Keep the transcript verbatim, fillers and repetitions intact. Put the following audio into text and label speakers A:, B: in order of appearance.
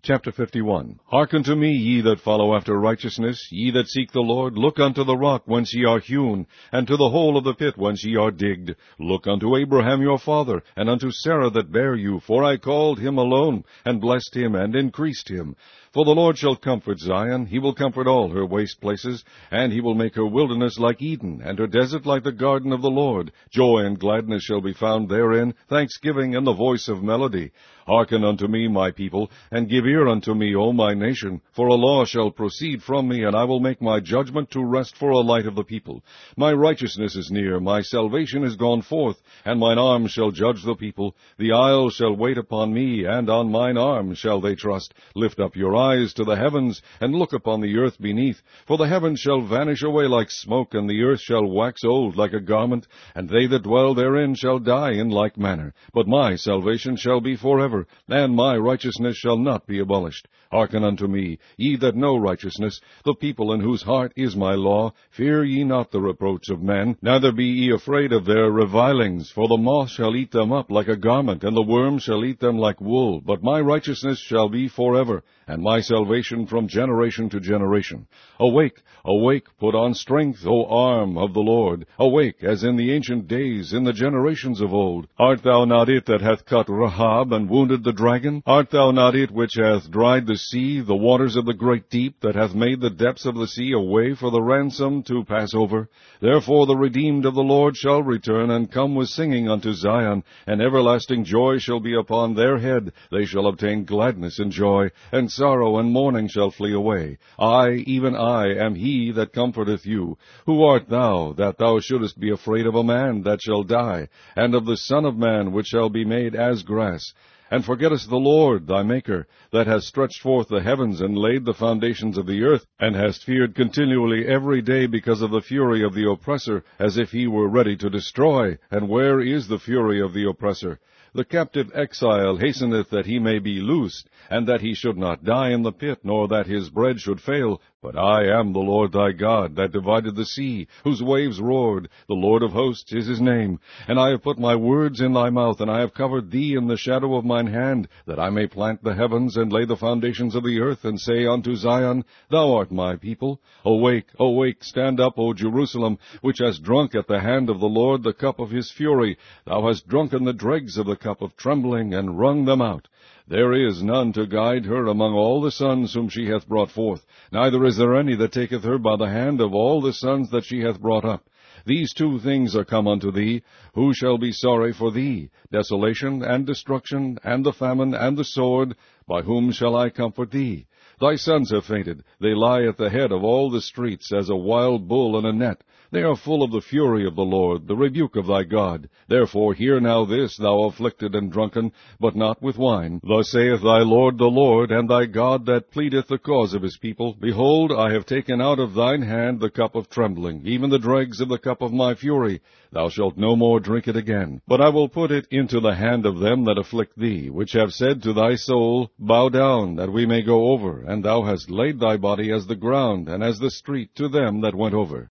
A: Chapter fifty-one. Hearken to me, ye that follow after righteousness, ye that seek the Lord. Look unto the rock whence ye are hewn, and to the hole of the pit whence ye are digged. Look unto Abraham your father, and unto Sarah that bare you, for I called him alone, and blessed him, and increased him. For the Lord shall comfort Zion, he will comfort all her waste places, and he will make her wilderness like Eden, and her desert like the garden of the Lord. Joy and gladness shall be found therein, thanksgiving and the voice of melody. Hearken unto me, my people, and give ear unto me, O my nation, for a law shall proceed from me, and I will make my judgment to rest for a light of the people. My righteousness is near, my salvation is gone forth, and mine arm shall judge the people. The isles shall wait upon me, and on mine arm shall they trust. Lift up your eyes to the heavens, and look upon the earth beneath. For the heavens shall vanish away like smoke, and the earth shall wax old like a garment, and they that dwell therein shall die in like manner. But my salvation shall be forever, and my righteousness shall not be abolished. Hearken unto me, ye that know righteousness, the people in whose heart is my law. Fear ye not the reproach of men, neither be ye afraid of their revilings. For the moth shall eat them up like a garment, and the worm shall eat them like wool. But my righteousness shall be forever, and my salvation from generation to generation. Awake, awake, put on strength, O arm of the Lord. Awake, as in the ancient days, in the generations of old. Art thou not it that hath cut Rahab, and wounded the dragon? Art thou not it which hath dried the sea, the waters of the great deep, that hath made the depths of the sea a way for the ransom to pass over? Therefore the redeemed of the Lord shall return, and come with singing unto Zion, and everlasting joy shall be upon their head. They shall obtain gladness and joy, and sorrow and mourning shall flee away. I, even I, am he that comforteth you. Who art thou, that thou shouldest be afraid of a man that shall die, and of the Son of Man which shall be made as grass? And forgettest the Lord thy Maker, that hast stretched forth the heavens, and laid the foundations of the earth, and hast feared continually every day because of the fury of the oppressor, as if he were ready to destroy? And where is the fury of the oppressor? The captive exile hasteneth that he may be loosed, and that he should not die in the pit, nor that his bread should fail. But I am the Lord thy God, that divided the sea, whose waves roared. The Lord of hosts is his name. And I have put my words in thy mouth, and I have covered thee in the shadow of mine hand, that I may plant the heavens, and lay the foundations of the earth, and say unto Zion, Thou art my people. Awake, awake, stand up, O Jerusalem, which hast drunk at the hand of the Lord the cup of his fury. Thou hast drunken the dregs of the cup of trembling, and wrung them out. There is none to guide her among all the sons whom she hath brought forth, neither is there any that taketh her by the hand of all the sons that she hath brought up. These two things are come unto thee. Who shall be sorry for thee? Desolation, and destruction, and the famine, and the sword. By whom shall I comfort thee? Thy sons have fainted. They lie at the head of all the streets, as a wild bull in a net. They are full of the fury of the Lord, the rebuke of thy God. Therefore hear now this, thou afflicted and drunken, but not with wine. Thus saith thy Lord the Lord, and thy God that pleadeth the cause of his people. Behold, I have taken out of thine hand the cup of trembling, even the dregs of the cup of my fury. Thou shalt no more drink it again. But I will put it into the hand of them that afflict thee, which have said to thy soul, Bow down, that we may go over. And thou hast laid thy body as the ground, and as the street to them that went over.